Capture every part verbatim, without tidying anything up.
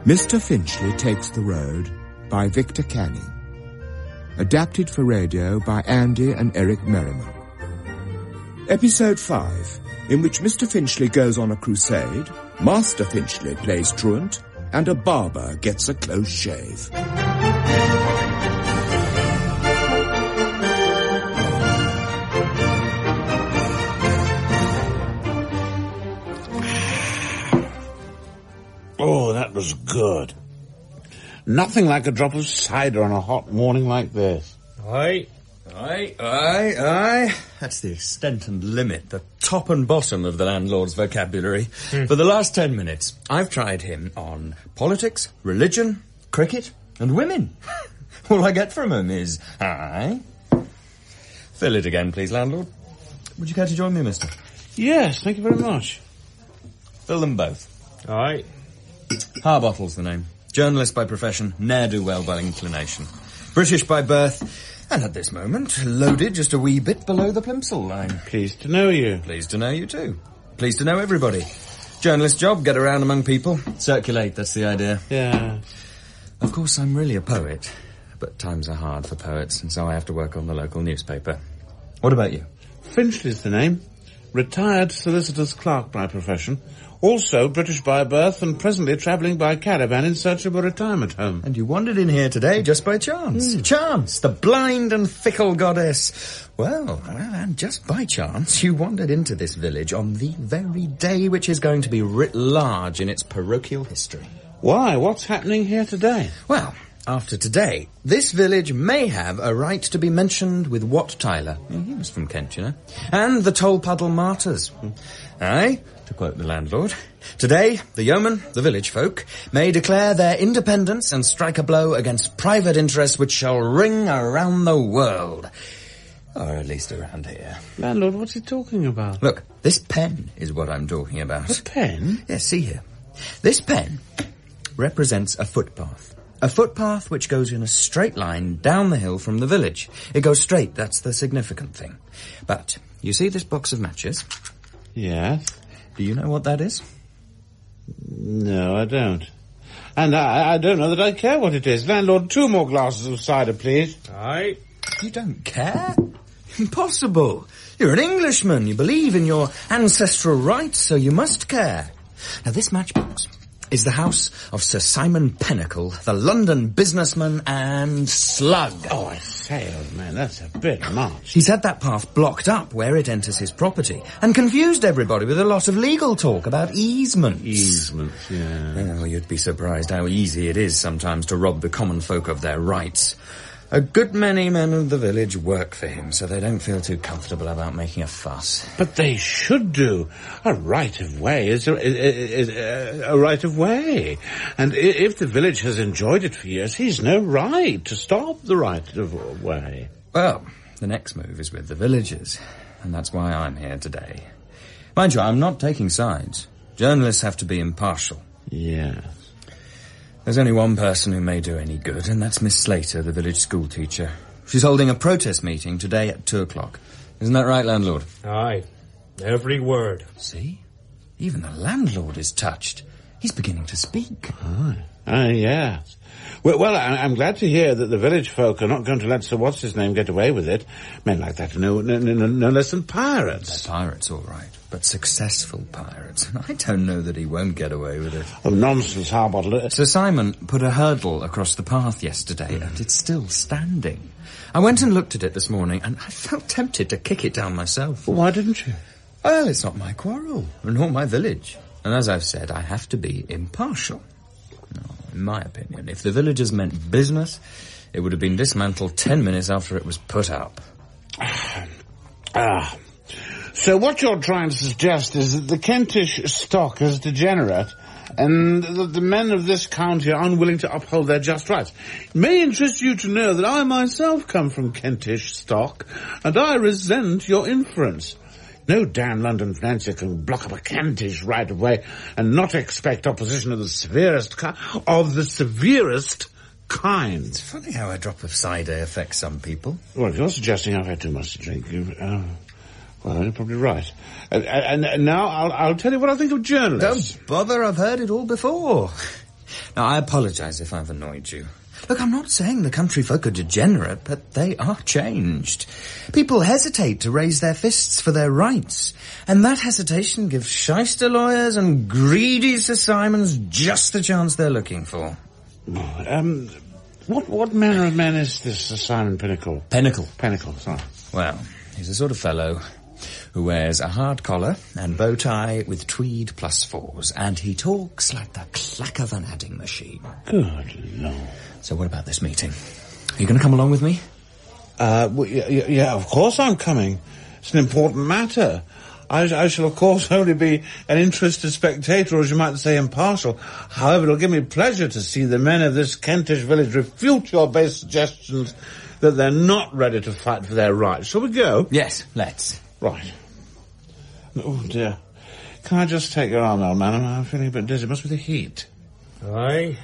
Mister Finchley Takes the Road by Victor Canning. Adapted for radio by Andy and Eric Merriman. Episode five, in which Mister Finchley goes on a crusade, Master Finchley plays truant, and a barber gets a close shave. Oh, that was good. Nothing like a drop of cider on a hot morning like this. Aye, aye, aye, aye. That's the extent and limit, the top and bottom of the landlord's vocabulary. Mm. For the last ten minutes, I've tried him on politics, religion, cricket, and women. All I get from him is, aye. Fill it again, please, landlord. Would you care to join me, mister? Yes, thank you very much. Fill them both. Aye. Harbottle's the name. Journalist by profession, ne'er-do-well by inclination. British by birth, and at this moment, loaded just a wee bit below the plimsoll line. Pleased to know you. Pleased to know you too. Pleased to know everybody. Journalist job, get around among people. Circulate, that's the idea. Yeah. Of course, I'm really a poet, but times are hard for poets, and so I have to work on the local newspaper. What about you? Finchley's the name. Retired solicitor's clerk by profession. Also British by birth and presently travelling by caravan in search of a retirement home. And you wandered in here today just by chance. Mm. Chance, the blind and fickle goddess. Well, well, and just by chance, you wandered into this village on the very day which is going to be writ large in its parochial history. Why? What's happening here today? Well, after today, this village may have a right to be mentioned with Wat Tyler. He was from Kent, you know. And the Tolpuddle Martyrs. Aye, to quote the landlord, today, the yeomen, the village folk, may declare their independence and strike a blow against private interests which shall ring around the world. Or at least around here. Landlord, what's he talking about? Look, this pen is what I'm talking about. A pen? Yes, see here. This pen represents a footpath. A footpath which goes in a straight line down the hill from the village. It goes straight, that's the significant thing. But, you see this box of matches? Yes. Do you know what that is? No, I don't. And I, I don't know that I care what it is. Landlord, two more glasses of cider, please. Aye. You don't care? Impossible. You're an Englishman. You believe in your ancestral rights, so you must care. Now, this matchbox is the house of Sir Simon Pinnacle, the London businessman and slug. Oh, I say, old man, that's a bit much. He's had that path blocked up where it enters his property and confused everybody with a lot of legal talk about easements. Easements, yeah. Oh, you'd be surprised how easy it is sometimes to rob the common folk of their rights. A good many men of the village work for him, so they don't feel too comfortable about making a fuss. But they should do. A right of way is a, is a, a right of way. And if the village has enjoyed it for years, he's no right to stop the right of way. Well, the next move is with the villagers, and that's why I'm here today. Mind you, I'm not taking sides. Journalists have to be impartial. Yes. There's only one person who may do any good, and that's Miss Slater, the village schoolteacher. She's holding a protest meeting today at two o'clock. Isn't that right, landlord? Aye. Every word. See? Even the landlord is touched. He's beginning to speak. Aye. Aye, yes. Well, well, I'm glad to hear that the village folk are not going to let Sir What's-his-name get away with it. Men like that are no, no, no, no less than pirates. They're pirates, all right, but successful pirates. I don't know that he won't get away with it. Oh, nonsense, Harbottle. Sir Simon put a hurdle across the path yesterday, and it's still standing. I went and looked at it this morning, and I felt tempted to kick it down myself. Well, why didn't you? Well, it's not my quarrel, nor my village. And as I've said, I have to be impartial. No, in my opinion, if the villagers meant business, it would have been dismantled ten minutes after it was put up. Ah. So what you're trying to suggest is that the Kentish stock is degenerate and that the men of this county are unwilling to uphold their just rights. It may interest you to know that I myself come from Kentish stock, and I resent your inference. No damn London financier can block up a Kentish right of way and not expect opposition of the severest ki- of the severest kind. It's funny how a drop of cider affects some people. Well, if you're suggesting I've had too much to drink, you've, uh, well, you're probably right. And, and, and now I'll, I'll tell you what I think of journalists. Don't bother, I've heard it all before. Now, I apologise if I've annoyed you. Look, I'm not saying the country folk are degenerate, but they are changed. People hesitate to raise their fists for their rights, and that hesitation gives shyster lawyers and greedy Sir Simons just the chance they're looking for. Um, what what manner of man is this Sir Simon Pinnacle? Pinnacle. Pinnacle, sorry. Well, he's the sort of fellow who wears a hard collar and bow tie with tweed plus fours, and he talks like the clack of an adding machine. Good Lord. So what about this meeting? Are you going to come along with me? Uh, well, yeah, yeah, of course I'm coming. It's an important matter. I, I shall, of course, only be an interested spectator, or as you might say, impartial. However, it'll give me pleasure to see the men of this Kentish village refute your base suggestions that they're not ready to fight for their rights. Shall we go? Yes, let's. Right. Oh, dear. Can I just take your arm, old man? I'm feeling a bit dizzy. It must be the heat. Aye.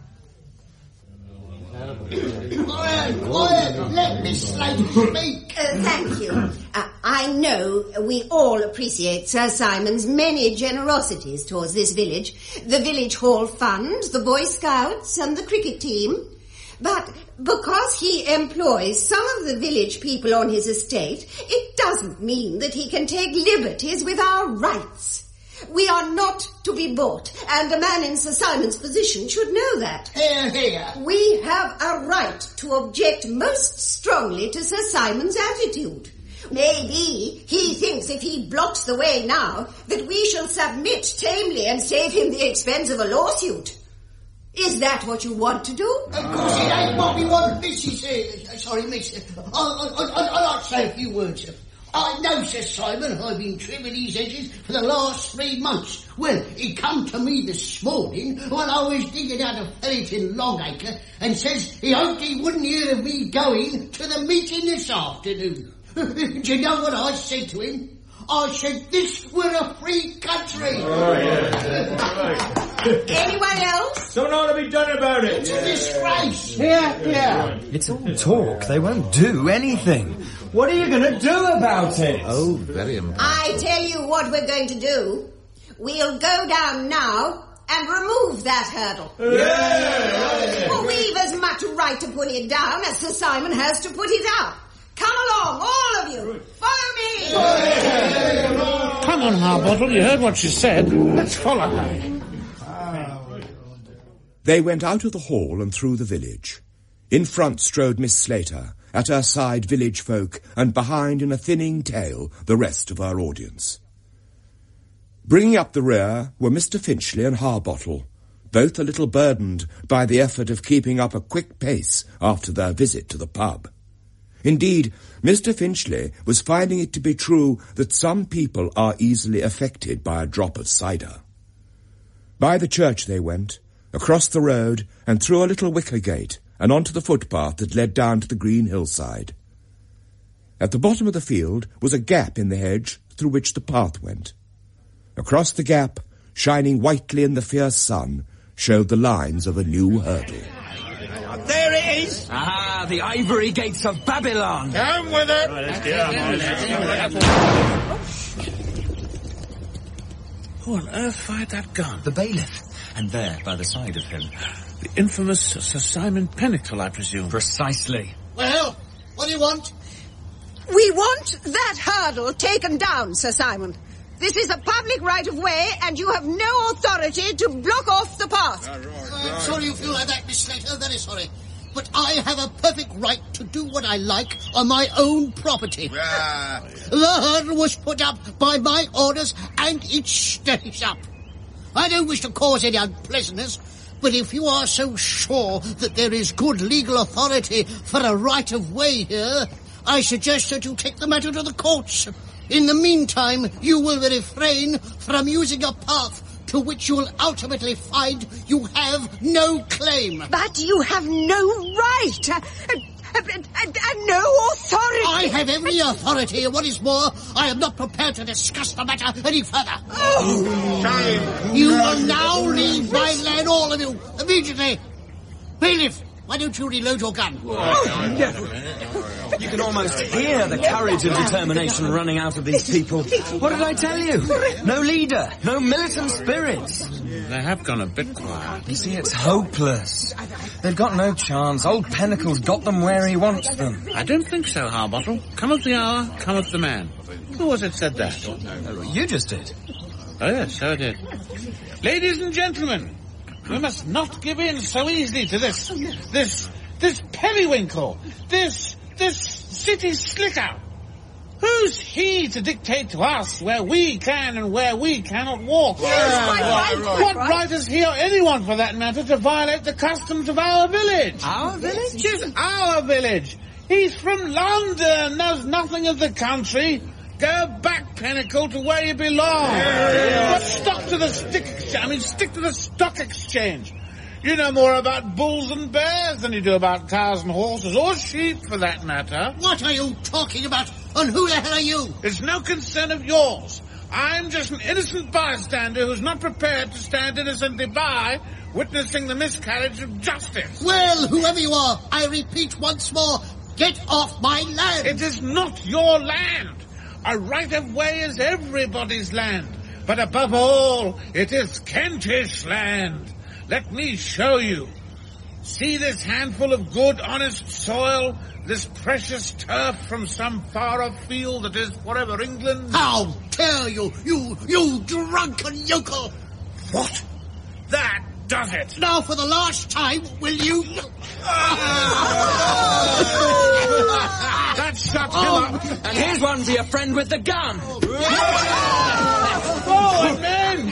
Quiet, quiet, let Miss Slater speak. Uh, thank you. Uh, I know we all appreciate Sir Simon's many generosities towards this village. The village hall fund, the Boy Scouts and the cricket team. But because he employs some of the village people on his estate, it doesn't mean that he can take liberties with our rights. We are not to be bought, and a man in Sir Simon's position should know that. Hear, hear. We have a right to object most strongly to Sir Simon's attitude. Maybe he thinks if he blocks the way now, that we shall submit tamely and save him the expense of a lawsuit. Is that what you want to do? Of course it ain't what we want, Missus Uh, sorry, Miss. I, I, I, I'd like to say a few words. I know, Sir Simon, I've been trimming these edges for the last three months. Well, he come to me this morning when I was digging out a ferret in Longacre and says he hoped he wouldn't hear of me going to the meeting this afternoon. Do you know what I said to him? I said this were a free country. Oh, yeah. Anyone else? Something ought to be done about it. It's a disgrace. Yeah, yeah. It's all talk. They won't do anything. What are you going to do about it? Oh, very important. I tell you what we're going to do. We'll go down now and remove that hurdle. Yeah. For we've as much right to put it down as Sir Simon has to put it up. Come along, all of you. Follow me. Come on, Harbottle, you heard what she said. Let's follow her. They went out of the hall and through the village. In front strode Miss Slater, at her side village folk, and behind in a thinning tail the rest of her audience. Bringing up the rear were Mister Finchley and Harbottle, both a little burdened by the effort of keeping up a quick pace after their visit to the pub. Indeed, Mister Finchley was finding it to be true that some people are easily affected by a drop of cider. By the church they went, across the road and through a little wicker gate and onto the footpath that led down to the green hillside. At the bottom of the field was a gap in the hedge through which the path went. Across the gap, shining whitely in the fierce sun, showed the lines of a new hurdle. There it is. Ah, the ivory gates of Babylon. Down with it. Who on earth fired that gun? The bailiff. And there, by the side of him, The infamous Sir Simon Pinnacle, I presume. precisely. Well, what do you want? We want that hurdle taken down, Sir Simon. This is a public right-of-way, and you have no authority to block off the path. I'm sorry you feel like that, Miss Slater. Very sorry. But I have a perfect right to do what I like on my own property. The hurdle was put up by my orders, and it stays up. I don't wish to cause any unpleasantness, but if you are so sure that there is good legal authority for a right-of-way here, I suggest that you take the matter to the courts. In the meantime, you will refrain from using a path to which you will ultimately find you have no claim. But you have no right, uh, uh, uh, uh, no authority. I have every authority, and what is more, I am not prepared to discuss the matter any further. Oh. You will now leave my land, all of you, immediately. Bailiff, why don't you reload your gun? Oh, no. You can almost hear the courage and determination running out of these people. What did I tell you? No leader, no militant spirits. They have gone a bit quiet. You see, it's hopeless. They've got no chance. Old Pinnacle's got them where he wants them. I don't think so, Harbottle. Cometh the hour, cometh the man. Who was it said that? Uh, you just did. Oh, yes, so I did. Ladies and gentlemen, we must not give in so easily to this, this, this periwinkle, this, this city slicker. Who's he to dictate to us where we can and where we cannot walk? Yes, quite right, quite What right. right has he or anyone, for that matter, to violate the customs of our village? Our village? It is our village. He's from London, knows nothing of the country. Go back, Pinnacle, to where you belong. But stock to the stick exchange. I mean, stick to the stock exchange. You know more about bulls and bears than you do about cows and horses, or sheep, for that matter. What are you talking about? And who the hell are you? It's no concern of yours. I'm just an innocent bystander who's not prepared to stand innocently by, witnessing the miscarriage of justice. Well, whoever you are, I repeat once more, get off my land. It is not your land. A right of way is everybody's land. But above all, it is Kentish land. Let me show you. See this handful of good, honest soil? This precious turf from some far-off field that is forever England? How dare you, you, you drunken yokel! What? That does it. Now for the last time, will you... That shut him up. And here's one for your friend with the gun. Forward, men!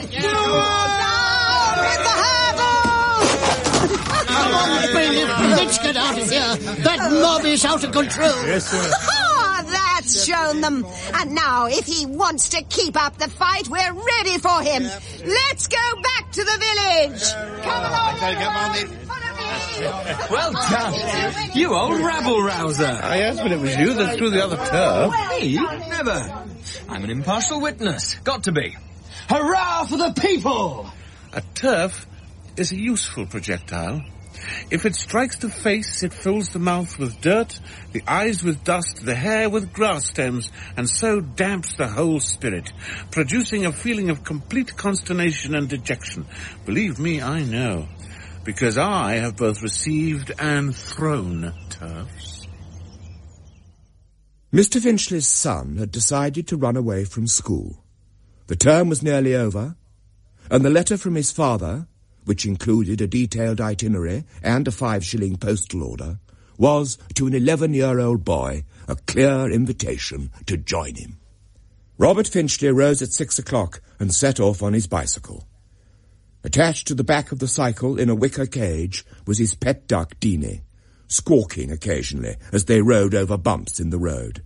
Come on, bailiff, let's get out of here. That mob is out of control. Yes, sir. Ah, that's shown them. And now, if he wants to keep up the fight, we're ready for him. Let's go back to the village. Come along, everyone. Follow me. Well done. You old rabble-rouser. Ah, yes, but it was you that threw the other turf. Me? Never. I'm an impartial witness. Got to be. Hurrah for the people! A turf is a useful projectile. If it strikes the face, it fills the mouth with dirt, the eyes with dust, the hair with grass stems, and so damps the whole spirit, producing a feeling of complete consternation and dejection. Believe me, I know, because I have both received and thrown turfs. Mister Finchley's son had decided to run away from school. The term was nearly over, and the letter from his father, which included a detailed itinerary and a five-shilling postal order, was, to an eleven-year-old boy, a clear invitation to join him. Robert Finchley rose at six o'clock and set off on his bicycle. Attached to the back of the cycle in a wicker cage was his pet duck, Deanie, squawking occasionally as they rode over bumps in the road.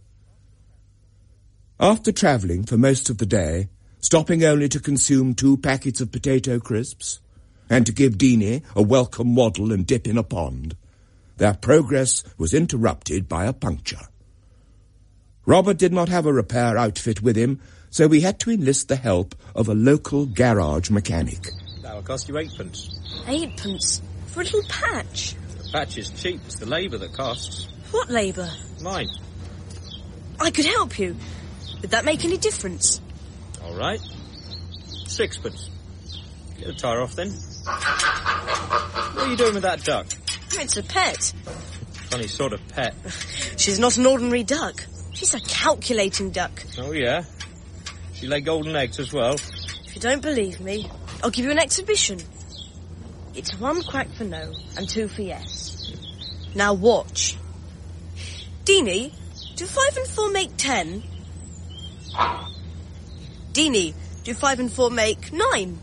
After travelling for most of the day, stopping only to consume two packets of potato crisps, and to give Deanie a welcome waddle and dip in a pond, their progress was interrupted by a puncture. Robert did not have a repair outfit with him, so we had to enlist the help of a local garage mechanic. That'll cost you eightpence. Eightpence? For a little patch? The patch is cheap. It's the labour that costs. What labour? Mine. I could help you. Would that make any difference? All right. Sixpence. Get the tyre off then. What are you doing with that duck? It's a pet. Funny sort of pet. She's not an ordinary duck. She's a calculating duck. Oh, yeah? She lay golden eggs as well? If you don't believe me, I'll give you an exhibition. It's one quack for no and two for yes. Now watch. Deanie, do five and four make ten? Deanie, do five and four make nine?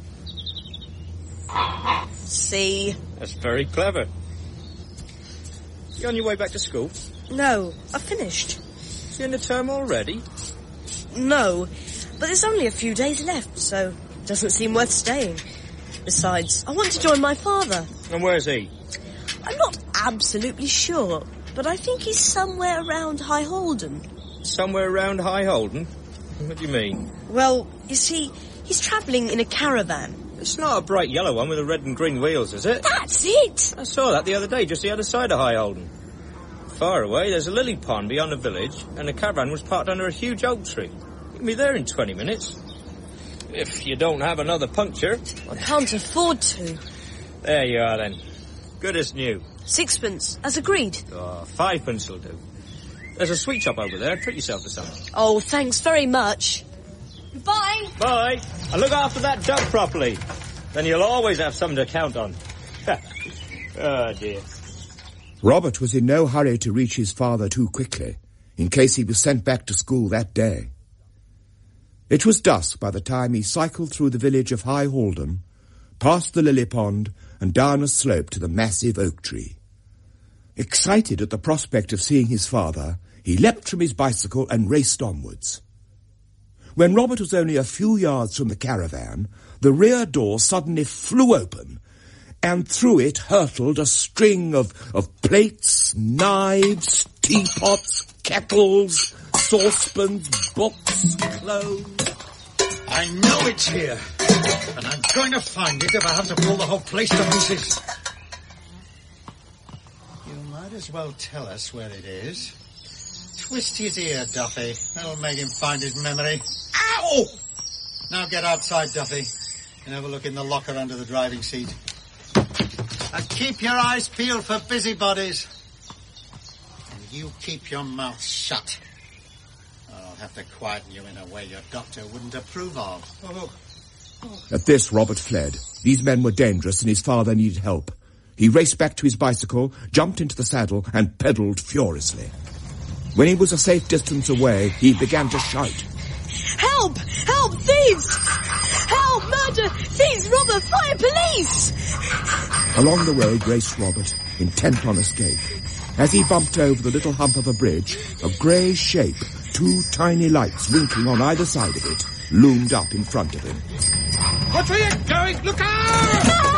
See? That's very clever. You on your way back to school? No, I finished. Is the end of term already? No, but there's only a few days left, so it doesn't seem worth staying. Besides, I want to join my father. And where's he? I'm not absolutely sure, but I think he's somewhere around High Holden. Somewhere around High Holden? What do you mean? Well, you see, he's travelling in a caravan. It's not a bright yellow one with the red and green wheels, is it? That's it! I saw that the other day, just the other side of High Holden. far away, there's a lily pond beyond the village, and the caravan was parked under a huge oak tree. You can be there in twenty minutes. If you don't have another puncture. I can't afford to. There you are, then. Good as new. Sixpence, as agreed. Oh, fivepence will do. There's a sweet shop over there. Treat yourself to some. Oh, thanks very much. Goodbye. Bye. And look after that duck properly. Then you'll always have something to count on. Oh, dear. Robert was in no hurry to reach his father too quickly, in case he was sent back to school that day. It was dusk by the time he cycled through the village of High Haldon, past the lily pond, and down a slope to the massive oak tree. Excited at the prospect of seeing his father, he leapt from his bicycle and raced onwards. When Robert was only a few yards from the caravan, the rear door suddenly flew open, and through it hurtled a string of, of plates, knives, teapots, kettles, saucepans, books, clothes. I know it's here, and I'm going to find it if I have to blow the whole place to pieces. You might as well tell us where it is. Twist his ear, Duffy. That'll make him find his memory. Ow! Now get outside, Duffy, and have a look in the locker under the driving seat. And keep your eyes peeled for busybodies. And you keep your mouth shut. I'll have to quieten you in a way your doctor wouldn't approve of. Oh. Oh. At this, Robert fled. These men were dangerous, and his father needed help. He raced back to his bicycle, jumped into the saddle, and pedalled furiously. When he was a safe distance away, he began to shout. Help! Help! Thieves! Help! Murder! Thieves! Robber! Fire! Police! Along the road raced Robert, intent on escape. As he bumped over the little hump of a bridge, a grey shape, two tiny lights winking on either side of it, loomed up in front of him. What are you going? Look out!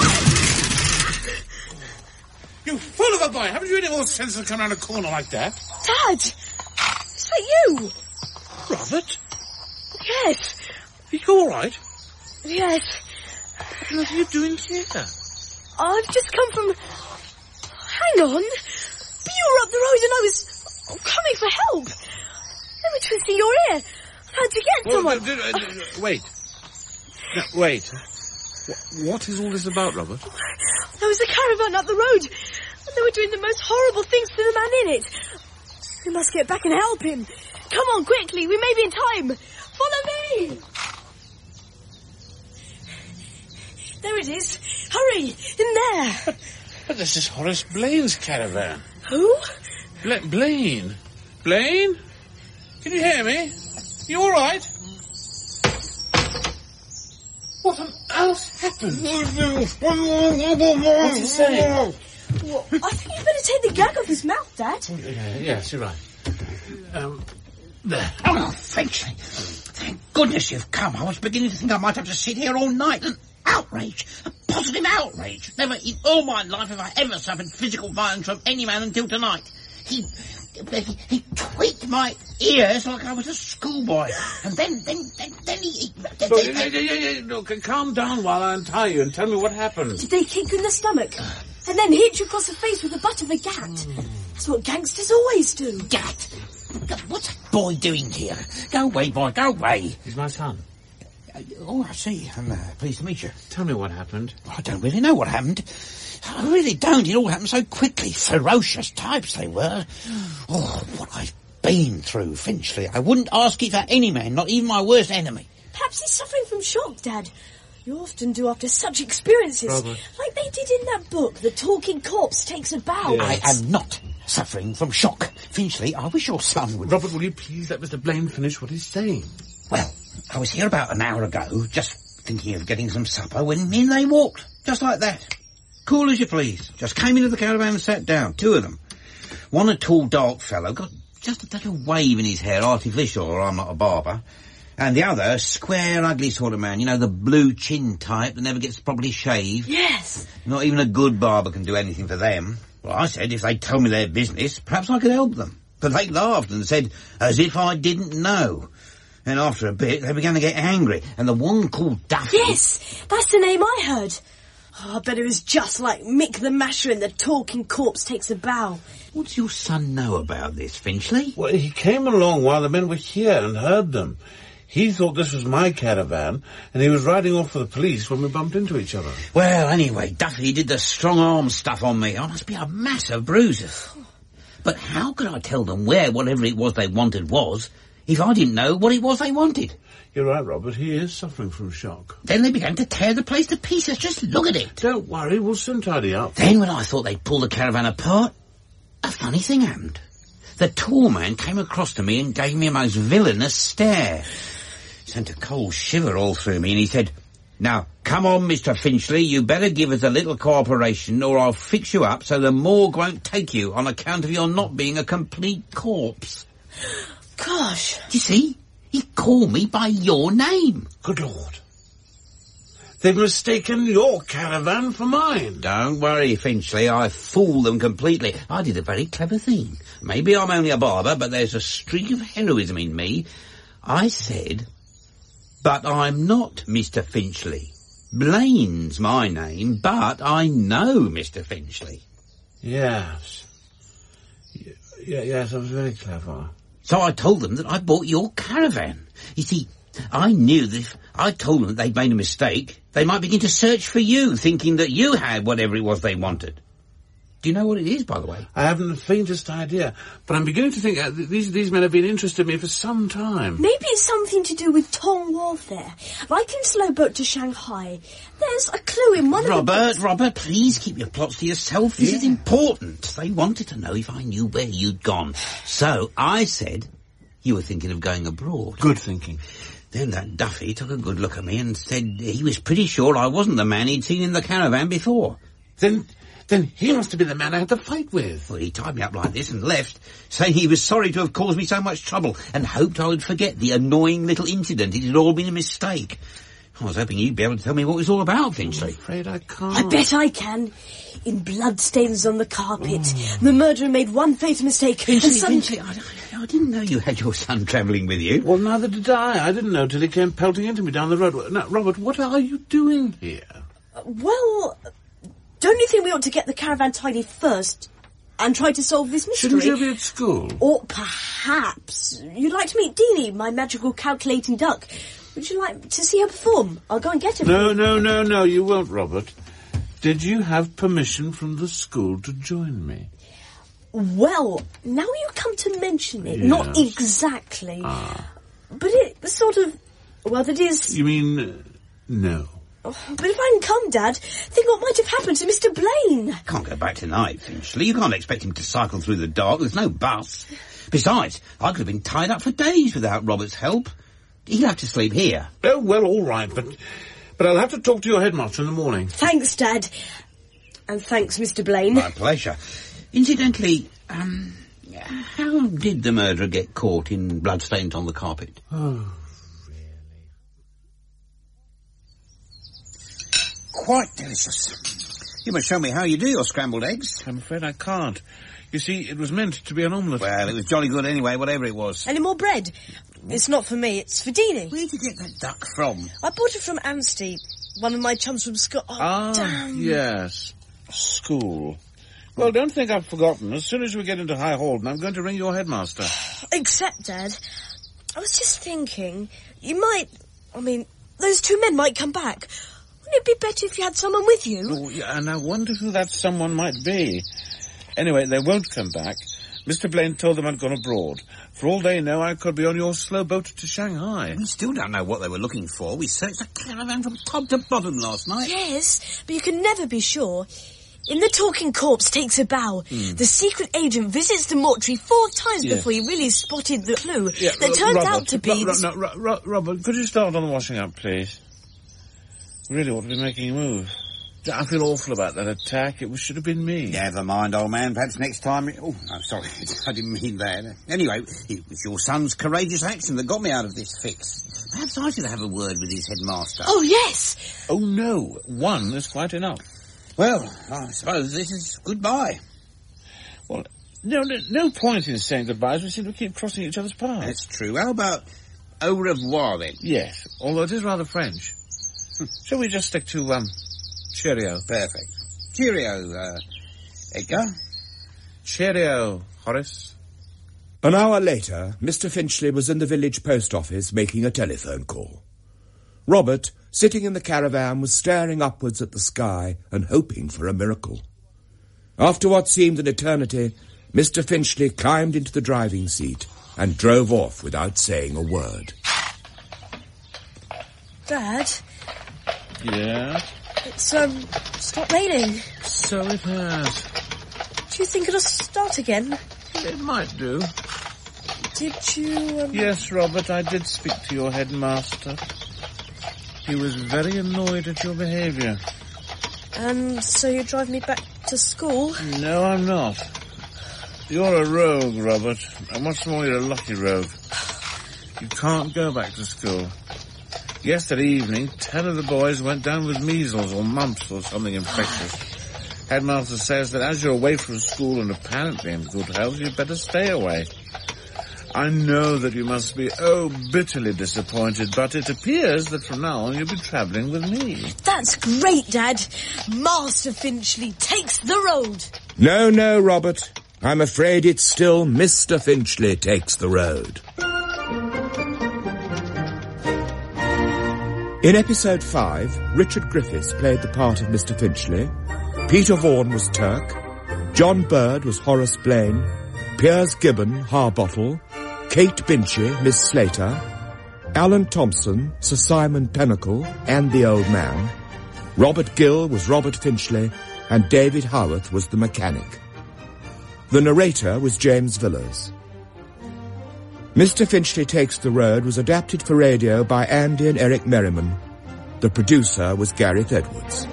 You fool of a boy! Haven't you any more sense to come around a corner like that? Dad! Is that you? Robert? Yes. Are you all right? Yes. What are you doing here? I've just come from... Hang on. But you were up the road and I was oh, coming for help. They were twisting your ear. I had to get well, someone. Uh, uh, uh, wait. No, wait. What is all this about, Robert? There was a caravan up the road, and they were doing the most horrible things to the man in it. We must get back and help him. Come on, quickly, we may be in time. Follow me! There it is. Hurry, in there. But, but this is Horace Blaine's caravan. Who? Bla- Blaine. Blaine? Can you hear me? You all right? What on earth happened? What's he saying? Well, I think you better take the gag off his mouth, Dad. Uh, yes, you're right. Um, there. Oh, Finchley. Thank goodness you've come. I was beginning to think I might have to sit here all night. An outrage. A positive outrage. Never in all my life have I ever suffered physical violence from any man until tonight. He... He, he tweaked my ears like I was a schoolboy, and then, then, then, then he... he then, so, then, yeah, yeah, yeah, yeah. No, calm down while I untie you and tell me what happened. Did they kick you in the stomach? And then hit you across the face with the butt of a gat? Mm. That's what gangsters always do. Gat? What's that boy doing here? Go away, boy, go away. He's my son. Uh, oh, I see. I'm uh, pleased to meet you. Tell me what happened. I don't really know what happened. I really don't. It all happened so quickly. Ferocious types they were. Oh, what I've been through, Finchley. I wouldn't ask it for any man, not even my worst enemy. Perhaps he's suffering from shock, Dad. You often do after such experiences. Robert. Like they did in that book, The Talking Corpse Takes a Bow. Yes. I am not suffering from shock. Finchley, I wish your son would... Robert, will you please let Mister Blaine finish what he's saying? Well, I was here about an hour ago, just thinking of getting some supper, when in they walked, just like that. Cool as you please. Just came into the caravan and sat down. Two of them. One a tall, dark fellow, got just a touch of wave in his hair, artificial, or I'm not a barber. And the other, square, ugly sort of man. You know, the blue chin type that never gets properly shaved. Yes. Not even a good barber can do anything for them. Well, I said if they'd tell me their business, perhaps I could help them. But they laughed and said, as if I didn't know. And after a bit, they began to get angry. And the one called Duffy... Yes, that's the name I heard. Oh, I bet it was just like Mick the Masher in The Talking Corpse Takes a Bow. What's your son know about this, Finchley? Well, he came along while the men were here and heard them. He thought this was my caravan, and he was riding off for the police when we bumped into each other. Well, anyway, Duffy did the strong arm stuff on me. I must be a mass of bruises. But how could I tell them where whatever it was they wanted was if I didn't know what it was they wanted? You're right, Robert. He is suffering from shock. Then they began to tear the place to pieces. Just look at it. Don't worry, we'll soon tidy up. Then when I thought they'd pull the caravan apart, a funny thing happened. The tall man came across to me and gave me a most villainous stare. Sent a cold shiver all through me, and he said, "Now, come on, Mister Finchley, you better give us a little cooperation or I'll fix you up so the morgue won't take you on account of your not being a complete corpse." Gosh. You see? He called me by your name. Good Lord. They've mistaken your caravan for mine. Don't worry, Finchley, I fooled them completely. I did a very clever thing. Maybe I'm only a barber, but there's a streak of heroism in me. I said, "But I'm not Mister Finchley. Blaine's my name, but I know Mister Finchley." Yes. Y- yes, I was very clever. So I told them that I bought your caravan. You see, I knew that if I told them that they'd made a mistake, they might begin to search for you, thinking that you had whatever it was they wanted. Do you know what it is, by the way? I haven't the faintest idea, but I'm beginning to think uh, th- these these men have been interested in me for some time. Maybe it's something to do with Tong warfare. Like in Slow Boat to Shanghai, there's a clue in one Robert, of the... Robert, please keep your plots to yourself. This Yeah. is important. They wanted to know if I knew where you'd gone. So I said you were thinking of going abroad. Good thinking. Then that Duffy took a good look at me and said he was pretty sure I wasn't the man he'd seen in the caravan before. Then... Then he must have been the man I had to fight with. Well, he tied me up like this and left, saying he was sorry to have caused me so much trouble and hoped I would forget the annoying little incident. It had all been a mistake. I was hoping you'd be able to tell me what it was all about, Finchley. I'm afraid I can't. I bet I can. In bloodstains on the carpet, the murderer made one fatal mistake. Finchley, and suddenly... Finchley, I, I didn't know you had your son travelling with you. Well, neither did I. I didn't know till he came pelting into me down the road. Now, Robert, what are you doing here? Uh, well... Don't you think we ought to get the caravan tidy first and try to solve this mystery? Shouldn't you be at school? Or perhaps you'd like to meet Deanie, my magical calculating duck. Would you like to see her perform? I'll go and get her. No, no, no, no, you won't, Robert. Did you have permission from the school to join me? Well, now you come to mention it, Yes. not exactly. Ah. But it was sort of... Well, that is... You mean, uh, no. Oh, but if I hadn't come, Dad, think what might have happened to Mister Blaine. Can't go back tonight, Finchley. You can't expect him to cycle through the dark. There's no bus. Besides, I could have been tied up for days without Robert's help. He'll have to sleep here. Oh, well, all right, but but I'll have to talk to your headmaster in the morning. Thanks, Dad. And thanks, Mister Blaine. My pleasure. Incidentally, um, how did the murderer get caught in bloodstains on the carpet? Oh, Quite delicious. You must show me how you do your scrambled eggs. I'm afraid I can't. You see, it was meant to be an omelette. Well, it was jolly good anyway, whatever it was. Any more bread? It's not for me, it's for Deanie. Where'd you get that duck from? I bought it from Anstey, one of my chums from Scot... Oh, Ah, damn. yes. School. Well, don't think I've forgotten. As soon as we get into High Holden, I'm going to ring your headmaster. Except, Dad, I was just thinking, you might... I mean, those two men might come back. Wouldn't it be better if you had someone with you? Oh, yeah, and I wonder who that someone might be. Anyway, they won't come back. Mister Blaine told them I'd gone abroad. For all they know, I could be on your slow boat to Shanghai. We still don't know what they were looking for. We searched the caravan from top to bottom last night. Yes, but you can never be sure. In The Talking Corpse Takes a Bow, Mm. the secret agent visits the mortuary four times Yes. before he really spotted the clue Yeah, that Ro- turned Robert, out to be... Ro- Ro- this- no, Ro- Ro- Robert, could you start on the washing up, please? Really ought to be making a move. I feel awful about that attack. It was, should have been me. Never mind, old man. Perhaps next time... Oh, no, sorry. I didn't mean that. Anyway, it was your son's courageous action that got me out of this fix. Perhaps I should have a word with his headmaster. Oh, yes! Oh, no. One is quite enough. Well, I suppose this is goodbye. Well, no, no, no point in saying goodbye as we seem to keep crossing each other's paths. That's true. How about au revoir, then? Yes, although it is rather French. Shall we just stick to, um, Cheerio. Perfect. Cheerio, uh, Edgar. Cheerio, Horace. An hour later, Mister Finchley was in the village post office making a telephone call. Robert, sitting in the caravan, was staring upwards at the sky and hoping for a miracle. After what seemed an eternity, Mister Finchley climbed into the driving seat and drove off without saying a word. Dad? Yeah? It's, um, stopped raining. So it has. Do you think it'll start again? It might do. Did you, um... Yes, Robert, I did speak to your headmaster. He was very annoyed at your behaviour. And so you drive me back to school? No, I'm not. You're a rogue, Robert. And what's more, you're a lucky rogue. You can't go back to school. Yesterday evening, ten of the boys went down with measles or mumps or something infectious. Headmaster says that as you're away from school and apparently in good health, you'd better stay away. I know that you must be, oh, bitterly disappointed, but it appears that from now on you'll be travelling with me. That's great, Dad. Master Finchley takes the road. No, no, Robert. I'm afraid it's still Mister Finchley takes the road. In episode five, Richard Griffiths played the part of Mister Finchley, Peter Vaughan was Turk, John Bird was Horace Blaine, Piers Gibbon, Harbottle, Kate Binchy, Miss Slater, Alan Thompson, Sir Simon Pinnacle and the Old Man, Robert Gill was Robert Finchley, and David Howarth was the mechanic. The narrator was James Villiers. Mister Finchley Takes the Road was adapted for radio by Andy and Eric Merriman. The producer was Gareth Edwards.